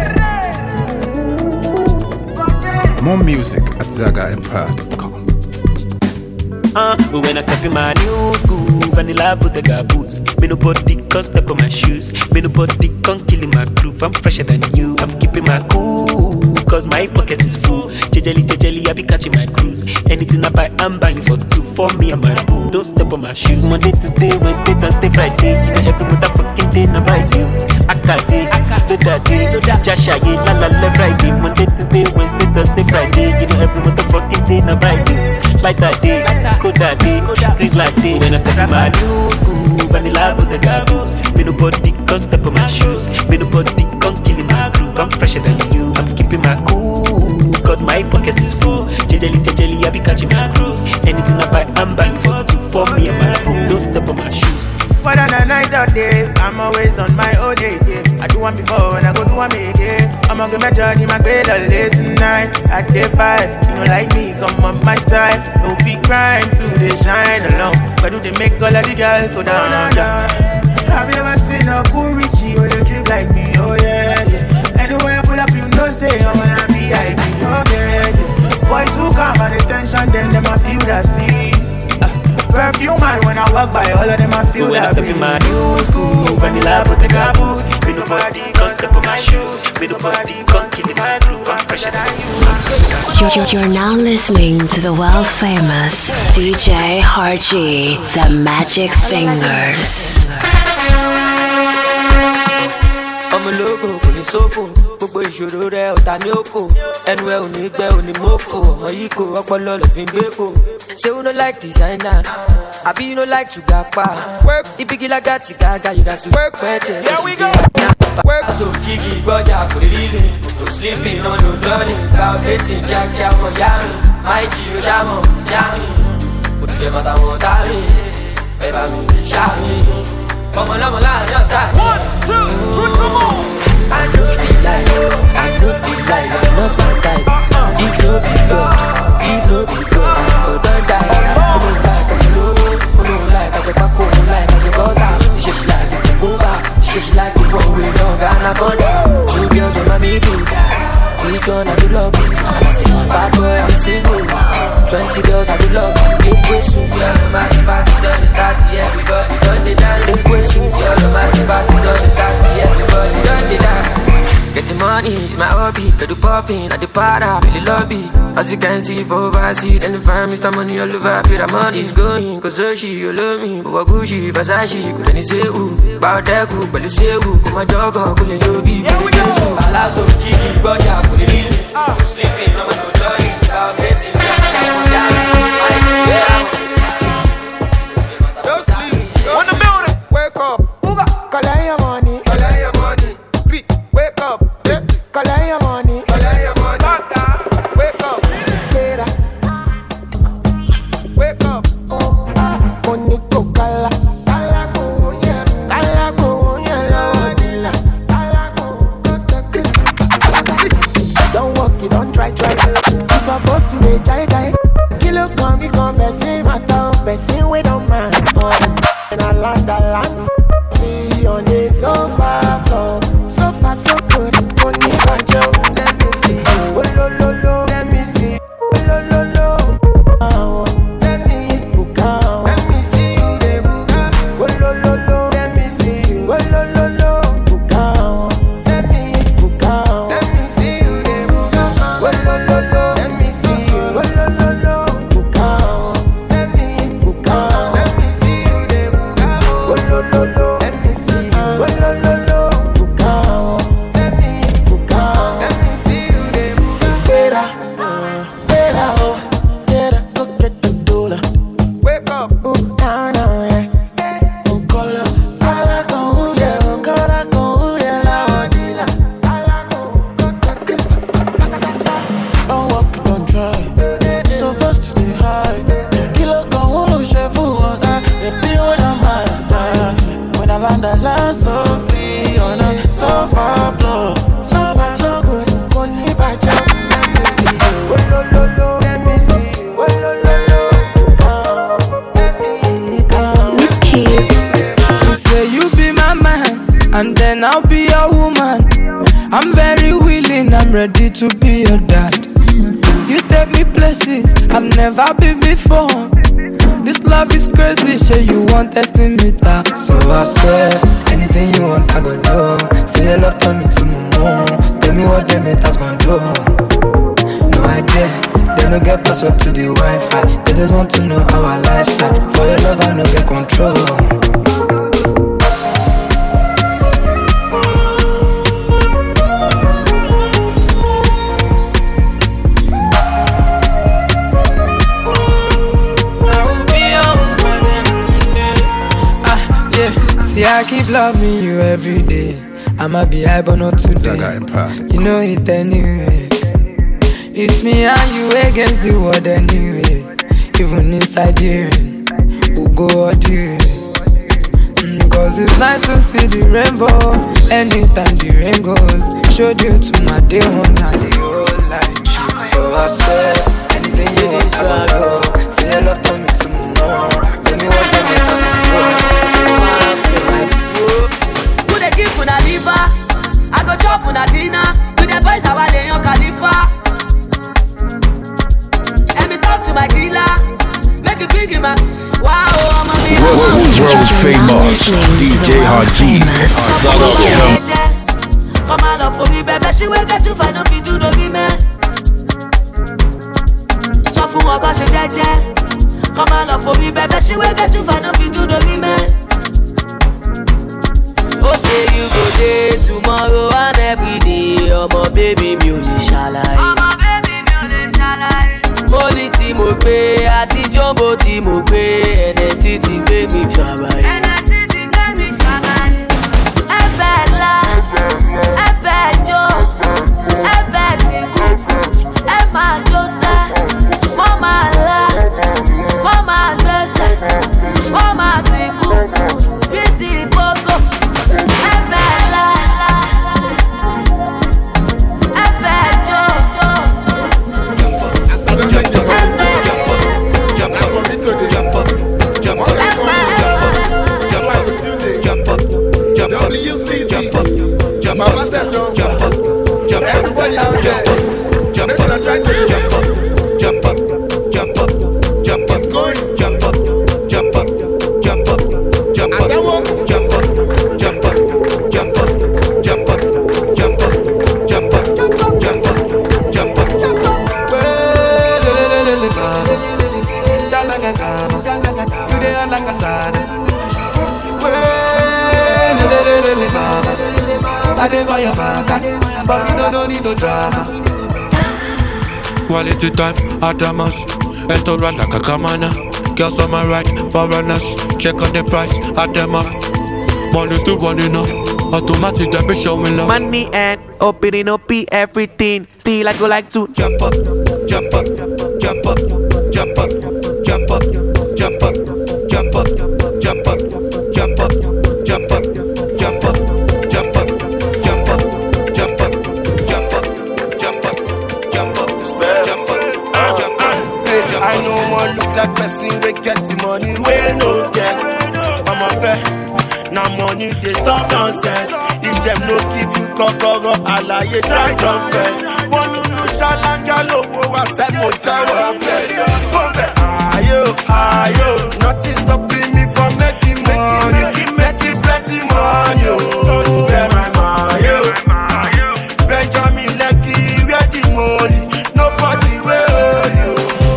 down. More music at Zaga Empire dot com. Uh, but when I step in my new school, vanilla Bottega boots. Me nobody can step on my shoes. Me nobody can kill in my groove. I'm fresher than you. I'm keeping my cool, cause my pocket is full. Jejeli, jejeli, I be catching my cruise. Anything I buy, I'm buying for two. For me and my boo. Don't step on my shoes. Monday to day, Wednesday, Thursday, Friday. You know every motherfucking day, I buy you. Akade, do that day, Jasha, ye, la la la, Friday. Monday to day, Wednesday, Thursday, Friday. You know every motherfucking day, I buy you. Like that day, go that day, please like day. When I step in my new school, vanilla Bottega boots. Me nobody can step on my shoes. Me nobody can kill in my groove. I'm fresher than you. I'm keeping my cool, cause my pocket is full. Jejeli, jejeli, I be catching my cruise. Anything I buy, I'm buying for two. For me and my boo, don't step on my shoes. Whether the night or day, I'm always on my own day. I do one before and I go do one again. I'ma get my journey, my grade all day tonight. At day five, you know like me, come on my side. No big crime, to they shine along. Why do they make all of the girls go down, down, down? Have you ever seen a cool Richie or they drip like me? Oh yeah, yeah. Anywhere I pull up, you know say I'm on a V I P. Oh yeah, yeah. Boy too calm and the tension, then them I feel that steez. Perfume man when I walk by, all of them I feel when that. When I step in my new school, vanilla Bottega boots. Me nobody can step on my shoes. Me nobody can kill in my groove. I'm fresher than you. You're, you're now listening to the world famous D J Harji, the Magic Fingers. I'm a logo, kò ní sófò. Gbogbo ìṣòro rẹ̀ ọ̀tá ní òkò. Ẹnu ẹ ò ní gbẹ ò ní mọ́fò. Ọmọ yìí kò ọpọlọ lọ fi ń gbé kò. Say you no like designer, I be you no like to gapa. If you like that, gaga, you got to work better. Here we go. Work so jiggy, but ya for the reason. No sleeping, no no learning, calculating, ya ya for yami. My chiyo jamo, yami. They matter more than me. Baby, me, shout me. Come on, I'm a line, you're tight. One, two, three, come on. I don't feel like, I don't feel like you're not my type. If no be God, if no be God, I don't die. I don't like I'm low, I don't like I'm a pack, I don't like I'm a butter. She she like it, over. She she like it, one way long, and I got it. Two girls on my middle. Which one I do love? And I say, bad boy, I'm single. Twenty girls I do love. Big way soon, girl, the massive party done start. Everybody done the dance. Big way soon, girl, the massive party done start. Everybody done the dance. Get the money, it's my hobby. Get the popping, at the para, really love it. As you can see, for overseas, and the fam, Mister Money all over. Pay the money's going, cause so she, you love me. But Gucci, Versace, couldn't say who. About that group, but you say who. Come on, dog, couldn't love you. Here we go. Palazzo, Jiggy, Boja, couldn't easy. I'm sleeping, I'm no joy. I'm betting, I'm down. My child. Don't sleep. On the building. Wake up. Collect your money. Collect your money. Wake up. Collect your money. Collect your money. Wake up. Wake up. Money go kala. Kala go yeah. Kala go yeah. Lordila. Kala go. Don't walk it, don't try, try. You supposed to be jai jai. Kilo come, we come, person matter, person we don't mind. And I land, I land. See on the sofa floor. So far, so good. Money by Joe. Let me see. Oh, lo, lo, lo. Let me see. Oh, lo, lo, lo. Oh, let me book out. Let me see you, they book out. Oh, lo, lo, lo. Let me see you. Oh, lo, lo, lo. Book out. Let me book out. Let me see you, they book out. Oh, lo, lo, lo. Let me see you. Oh, lo, lo, lo. Book out. Let me book out. Let me see you, they book out. Oh, lo, lo, lo. Let me see you. Oh, lo, lo, lo. Book out. Let me book out. Let me see you, they book out. Better, better, oh, better, go get the dollar. Wake up, ooh, down, down, yeah. Oh, color, color, go, ooh, yeah, oh, color, go, ooh, yeah, la, oh, dila. Don't walk it, don't try. Supposed to stay high. Kilo go, ooh, no chef, ooh, water. They see what I'm at. When I land, I land so free on a sofa floor. So far, so good. Money by Joe. Let me see you. Oh, lo, lo, lo. Let me see you. Oh, lo, lo, lo. Come. Let me come. She say you be my man, and then I'll be your woman. I'm very willing, I'm ready to be your dad. You take me places I've never been before. This love is crazy, shit, you want testing me that. So I swear, anything you want, I go do. Say your love, turn me to my mom. Tell me what them haters gon' do. No idea, they don't get password to the Wi-Fi. They just want to know our lifestyle. For your love, I no get control. See, I keep loving you every day. I'ma be high, but not today. You know it anyway. It's me and you against the world anyway. Even inside here, we'll go all day. Mm, Cause it's nice to see the rainbow. Anytime the rain goes, showed you to my day ones and the whole life. So I swear, anything you want, I go. Say your love, turn me to my mom. Tell me what you make us go. Who they give for the liver? I go chop for the dinner. With the boys I want on Khalifa. Let me talk to my dealer. Make it big in my wow, I'm a big World famous D J Haji. Come on love for me, baby. See where get you find out you do the women. So for my gosh, yeah. Come on love for me, baby. See where get you find out you do the women. Oh, say you go there tomorrow and every day. Oh, my baby, me only shall I. Oh, my baby, me only shall I. Money tí mo gbé àti jumbo tí mo gbé N S C ti gbé mi trabaye. N S C ti gbé mi trabaye. Ẹ fẹ́ la, ẹ fẹ́ jó, ẹ fẹ́ ti kú, ẹ máa jó sẹ́, mo máa la, mo máa gbé jump up, jump up, jump up, jump up, jump up, jump up, jump up, jump up, jump up, jump up, jump up, jump up, jump up. You dey like a sad. I dey buy your back, but you don't need no drama. Quality time, Adamas, enter run like a kamana. Girls on my right, foreigners, check on the price, add them up. Money still running up, automatic that be showing love. Money and opening up everything. Still I go like to jump up, jump up, jump up, jump up, jump up, jump up, jump up, jump up, jump up, jump up, jump up, jump up, jump up, jump up, jump up, jump up, jump up, jump up, jump up. Say I no more look like person we get the money we no get. I'm a bet, now money they stop nonsense. If them no give you kokoro, alaye try confess. One no shalanga lowo wa se mo jawa bet. Ayo, ayo, nothing stopping me from making money. Making plenty money, oh, where my money? Benjamin Lekki, where the money? Nobody will hold you.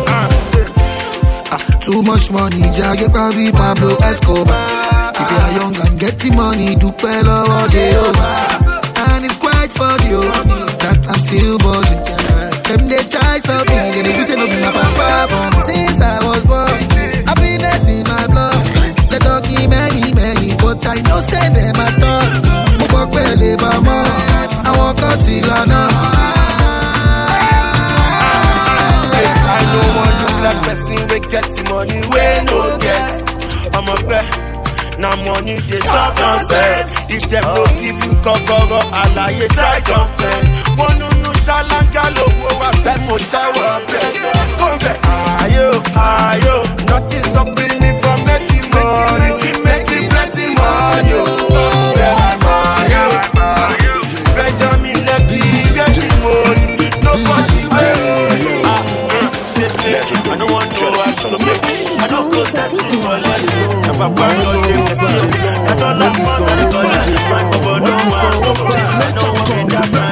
Too much money, Jagger probably Pablo Escobar. If you are young and getting money, do well all day over. And it's quite funny, oh, that I'm still buzzing. Them they try stop me, they say no be my papa. Since I was born, happiness in my blood. They talking many, many, but I no send them at all. Mo walk well, mama, I walk out till I know. Say I don't want to look like person we get the money we no get. I'm a bet, now money they stop nonsense. If them no give you kokoro, alaye try confess. One no no shalanga lowo wa se mo jawa bet. Ayo, ayo, nothing stopping me from making money. Making plenty money, oh, where my money? Benjamin Lekki, get the money. Nobody will. Ah, say, say, I don't want no ass to make. I don't go settle for less. Never buy no things. I don't like this song. I don't like my bubble. No one. Just let your come.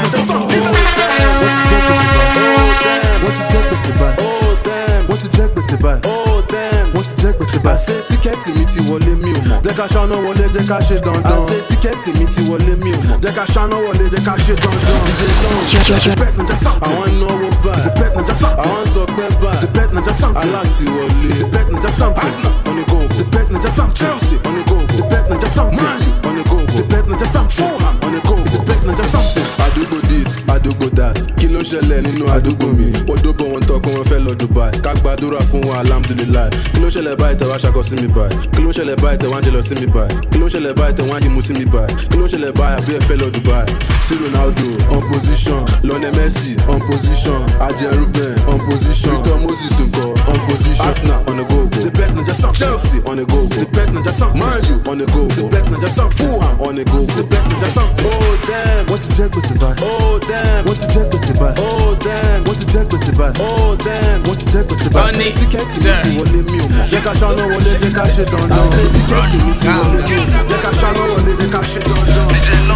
What you check with the buy? Oh damn. What you check with the buy? Oh damn. What you check with the buy? I say tíkẹ́ẹ̀tì mi ti wọlé mi ò mọ̀. Jẹ́ ká ṣáná wọlé jẹ́ ká ṣe dandan. I say tíkẹ́ẹ̀tì mi ti wọlé mi ò mọ̀. Jẹ́ ká ṣáná wọlé jẹ́ ká ṣe dandan. Zipet Naija Sound. Àwọn náwó báyìí. Zipet Naija Sound. Àwọn sọ pé báyìí. Zipet Naija Sound. Aláǹtí wọlé. Zipet Naija Sound. Arsenal on the go. Zipet Naija Sound. Chelsea on the go. Zipet Naija Sound. Man U on the go. Zipet Naija Sound. Fulham on the go. Zipet Naija Sound. Àdúgbò this, àdúgbò that. Kí ló ṣẹlẹ̀ nínú àdúgbò mi? Odóbó wọn tọ́ pé wọ́n fẹ́ lọ Dubai. Ká gbàdúrà fún wa alhamdulillah. Kí ló ṣẹlẹ̀ báyìí tẹ̀ wá ṣakọ sí mi báyìí? Kí ló ṣẹlẹ̀ báyìí tẹ̀ wá ń jẹ lọ sí mi báyìí? Kí ló ṣẹlẹ̀ báyìí tẹ̀ wá ń yí mu sí mi báyìí? Kí ló ṣẹlẹ̀ báyìí àbí ẹ fẹ́ lọ Dubai? Sí Ronaldo on position, Lionel Messi on position, Adrien Ruben on position, Victor Moses ńkọ́ on position, Arsenal on the go go, Zipet Naija Sound, Chelsea on the go go, Zipet Naija Sound, Man U on the go go, Zipet Naija Sound, Fulham on the go go, Zipet Naija Sound. Oh damn, what you check with the buy? Oh damn, what you check with the buy? Oh damn, what you check with the buy? Oh damn, what you check with the buy? Tíkẹ́ẹ̀tì mi ti wọlé mi ò mọ̀. Jẹ́ ká ṣáná wọlé jẹ́ ká ṣe dandan. Tíkẹ́ẹ̀tì mi ti wọlé mi ò mọ̀. Jẹ́ ká ṣáná wọlé jẹ́ ká ṣe dandan.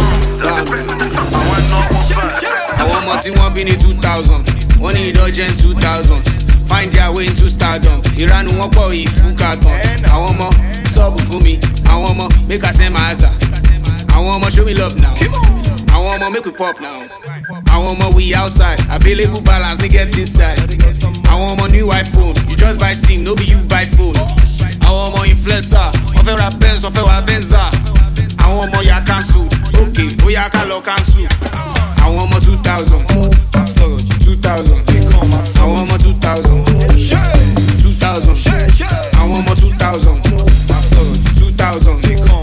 Àwọn ọmọ tí wọ́n bí ní two thousand, wọ́n ní ìdọ́jẹ́ two thousand, find their way into stardom. Ìranu wọn pọ̀ ìfúkà tán. Àwọn ọmọ stop fún mi, àwọn ọmọ make I send my answer. Àwọn ọmọ show me love now. Àwọn ọmọ make we pop now. Àwọn ọmọ we outside, available balance ní get inside. Àwọn ọmọ new iPhone, you just buy SIM, no be you buy phone. Àwọn ọmọ influencer, wọ́n fẹ́ ra Benz, wọ́n fẹ́ ra Venza. Àwọn ọmọ ya cancel, okay, ó yá ká lọ cancel. Àwọn ọmọ two thousand, two thousand, àwọn ọmọ two thousand, two thousand, àwọn ọmọ two thousand, two thousand,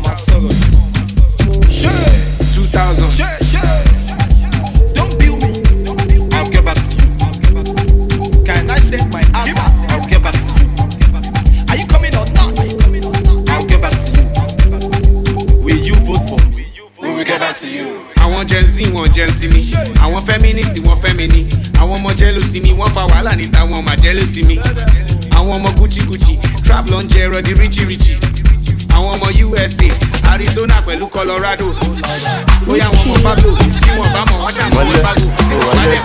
two thousand. Don't build me, I'll get back to you. Can I set my answer? I'll get back to you. Are you coming or not? I'll get back to you. Will you vote for me? We will get back to you. Àwọn Gen Z wọn emergency mi. Àwọn feminist wọ́n fẹ́ mi ni. Àwọn ọmọ jealousy mi wọ́n fa wàhálà níta wọn mà jealousy mi. Àwọn ọmọ Gucci Gucci trap ló ń jẹ ẹrọ di richie richie. Àwọn ọmọ U S A Arizona pẹ̀lú Colorado. Bóyá àwọn ọmọ Pablo tí wọ́n bá mọ̀ wọ́n ṣàmọ̀ wọ́n Fago tí wọ́n bá dẹ̀.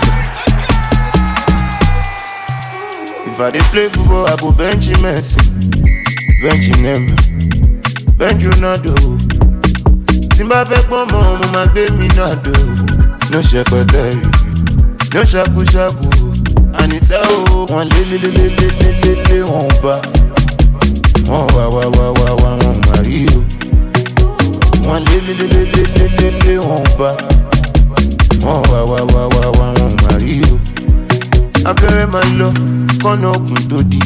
If I dey play football, I go bench Messi, bench Neymar, bench Ronaldo. Timba fẹ́ pọ́n mọ́ mo máa gbé mi náà dò. No ṣẹpẹtẹ rí, no ṣàkúṣàkú. Àníṣe o, wọ́n lé lé lé lé lé lé lé lé wọ́n bá. Wọ́n wá wá wá wá wá wọ́n máa rí o. Wọ́n lé lé lé lé lé lé lé lé wọ́n bá. Wọ́n wá wá wá wá wá wọ́n máa rí o. Abẹ́rẹ́ máa lọ kọ́nà òkun tó di.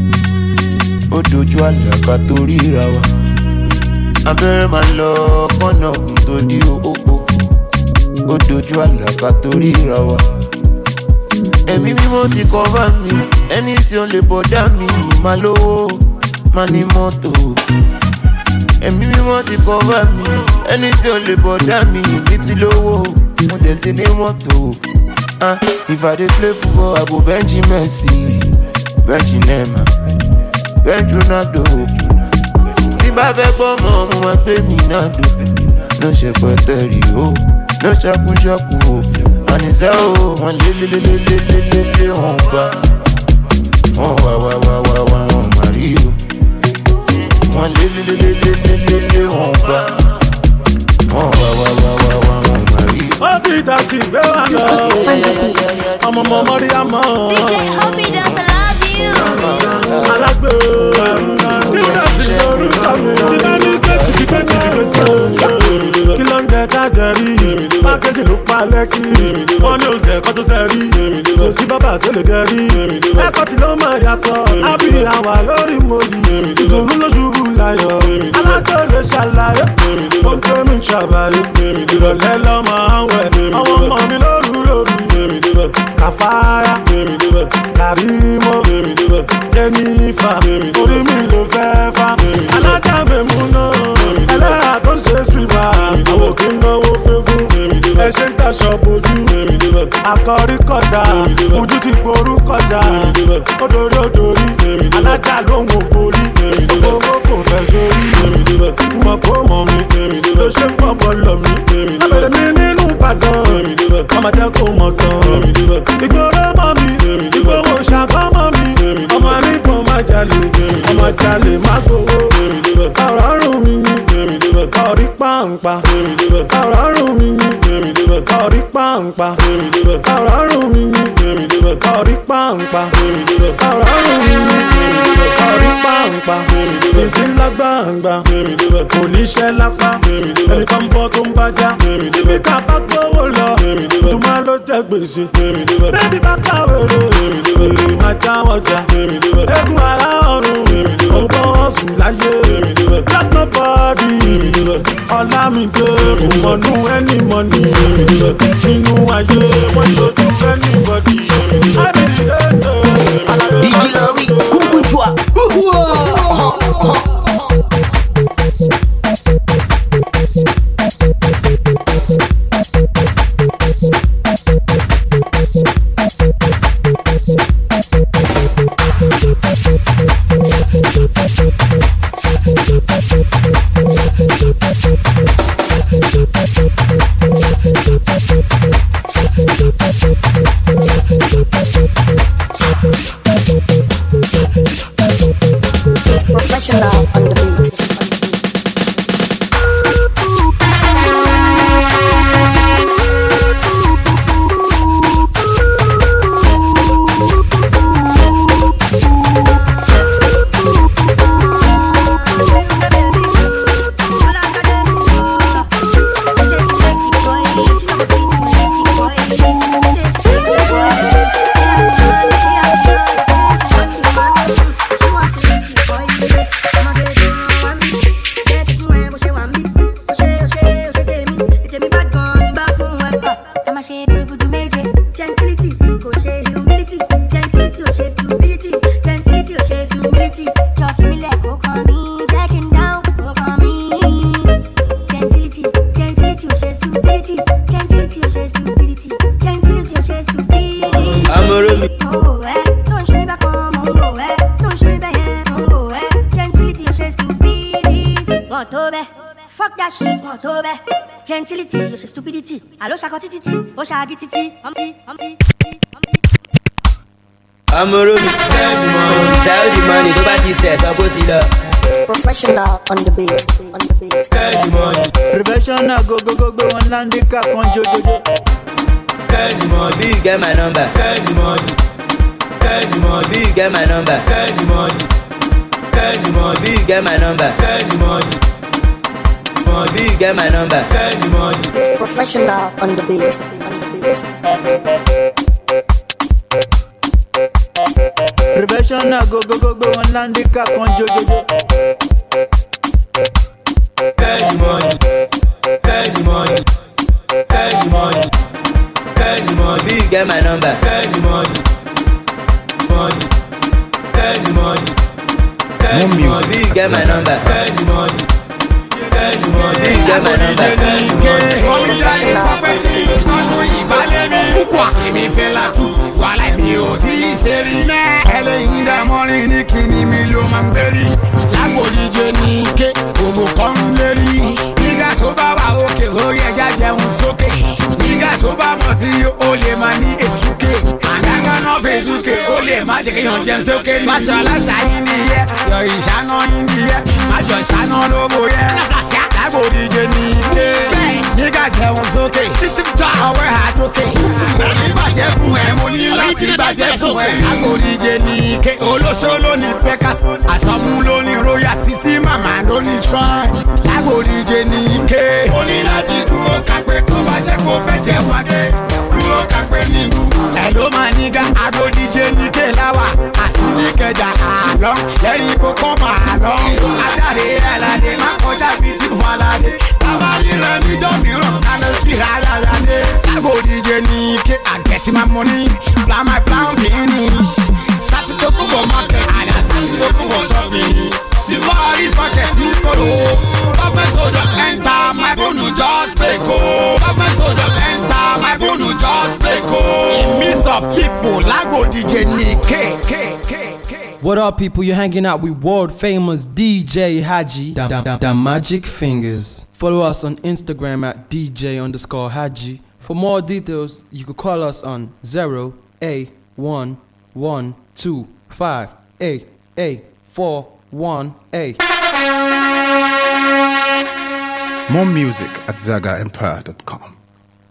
Ó dojú àlàkà tó ríra wa. Abẹ́rẹ́ máa lọ kọ́nà òkun tó di o. Ó dojú àlàkà tó ríra wa. Ẹ̀mí mímọ́ ti cover mi. Ẹni tí ó lè bọ̀dá mi máa lówó máa ní mọ́tò. Ẹ̀mí mímọ́ ti cover mi. Ẹni tí ó lè bọ̀dá mi mi ti lówó mo dẹ̀ ti ní mọ́tò. Uh, if I dey play football, I go bench Messi, bench Neymar, bench Ronaldo. Tí bá fẹ́ gbọ́ mọ́, mo máa gbé mi náà dò. No ṣẹpẹtẹ rí o, no ṣàkúṣàkú o. Àníṣe o, wọ́n lé lé lé lé lé lé lé lé wọ́n bá. Wọ́n wá wá wá wá wá wọ́n máa rí o. Wọ́n lé lé lé lé lé lé lé lé wọ́n bá. Wọ́n wá wá wá wá wá wọ́n máa rí o. Ó ti dàtí gbé wá lọ. Ọmọ ọmọ mọ́rí àmọ́. D J Hoppy does I love you. Alágbè kí dàtí lórúkọ mi. Tí bá ní kẹ́tì kí kẹ́tì kí kẹ́tì. Kí ló ń jẹ kájẹ rí? Pákéjì ló pa lẹ́kì. Wọ́n ní oṣù ẹ̀kọ́ tó ṣe rí. Kò sí bàbá tó lè dẹ rí. Ẹ̀kọ́ tí ló máa yàtọ̀. Ábí àwà lórí mòyì. Ìdùnnú ló ṣubú láyọ̀. Alágbè lè ṣàlàyé. Ó ń gbé mi ṣàbàyè. Ìrọ̀lẹ́ lọ́ máa ń wẹ̀. Ọmọ ọmọ mi lóru lóru. Kàfáyà. Kàrímọ́. Jẹ́nífà. Orí mi ló fẹ́ fà. Alájà mẹ́mú náà. Ẹlẹ́yà tó ṣe sílvà. Àwọn kì í náwó fẹ́gùn. Ẹ ṣe ń taṣọ bojú. Àkọ́rí kọ̀dà. Ojú ti gború kọjá. Odori odori. Alájà ló ń wò borí. Owó kò fẹ́ sórí. Mọ̀ kó mọ̀ mi. Ló ṣe ń fọ́ bọ́ọ̀lù mi. Abẹ̀rẹ̀ mi nínú Ìbàdàn. Ọmọ jẹ́ kó mọ̀ tán. Ìgboro mọ̀ mi. Ìgboro ṣàkọ́ mọ̀ mi. Ọmọ mi kan máa jalè. Ọmọ jalè má gbowó. Ọ̀rọ̀ rùn mi ni. Ọ̀rí pàǹpà. Ọ̀rọ̀ rùn mi ni. Ọ̀rí pàǹpà. Ọ̀rọ̀ rùn mi ni. Ọ̀rí pàǹpà. Ọ̀rọ̀ rùn mi ni. Ọ̀rí pàǹpà. Ìdí ńlá gbàǹgbà. Kò ní ṣẹ́ lápá. Ẹni kan bọ́ tó ń bájá. Síbi ká bá gbówó lọ. Tó máa ló jẹ gbèsè. Bébí bá kàwé ro. Èrè máa já ọjà. Egun ara ọ̀run. Òun bọ́ wọ́n sùn láyé. Just nobody. Ọlámídé. Mọ̀nú ẹni mọ̀nì. Nínú ayé. Wọ́n ṣojú anybody. D J Larry, Kunkunchua. Professional on the beat. She wants to Motobe. Fuck that shit, Motobe. Gentility, you should stupidity. Allo shakoti titi, o shagi titi. Umti, umti. I'm a room, sell the money, go back to set, I put it up. Professional on the beat, on the beat. Sell the money. Professional, go, go, go, go, on land the cap on Jojo. Sell the money, do you get my number? Sell the money. Sell the money, do you get my number? Sell the money. Sell the money, do you get my number? Sell the money. Do you get my number? Sell the money. Professional on the beat, on the beat. Professional, go, go, go, go, on land the cap on Jojo. Sell the money. Sell the money. Sell the money. Sell the money. Do you get my number? Sell the money. Money. Sell the money. Sell the money. Do you get my number? Sell the money. Sell the money. Do you get my Nígbà tó bá wà òkè ó yẹ jájẹun sókè. Nígbà tó bá mọ̀ tí ó lè máa ní èsúkè. Àdáńgá náà fẹ́ sókè ó lè má jẹ́ kéèyàn jẹun sókè. Pásọ̀ aláṣàyìn nìyẹn, yọ ìṣáná yín nìyẹn, má jọ ìṣáná lógo yẹn. Lágbo díje ní ilé, nígbà jẹun sókè. Ọwọ́ àtòkè, mo ní bàjẹ́ fún ẹ, mo ní láti bàjẹ́ fún ẹ. Lágbo díje ní ike, olóṣó ló ní pẹ́kásì, àsọmú ló ní royal sisi, màmá ló ní shrine. Lágbo díje ní ike, mo ní láti dúró kápẹ́ tó bá jẹ́ kó fẹ́ jẹ́ wáké. Dúró kápẹ́ ní ìlú. Ẹ ló máa ní ga àgbo díje ní ike láwà, àsìjì kẹjà àlọ́, lẹ́yìn kó kọ́ máa lọ. Adáre ẹ̀làdé má kọjá bíi ti fún aládé. Tábàlì rẹ̀ níjọ́ mìíràn kálẹ̀ kí rárá ládé. Lágbo díje ní ike, I get my money, plan my plan finish. Start to go for market, and I start to go for shopping. Before this market in Kolo, government soldier enter, my bonu just make go. Government soldier enter, my bonu just make go. In midst of people, Lágbo D J Nikke. What up, people? You're hanging out with world famous D J Haji, the, the, the Magic Fingers. Follow us on Instagram at D J underscore Haji. For more details, you can call us on zero eight one one two five eight eight four one eight. More music at zaga empire dot com.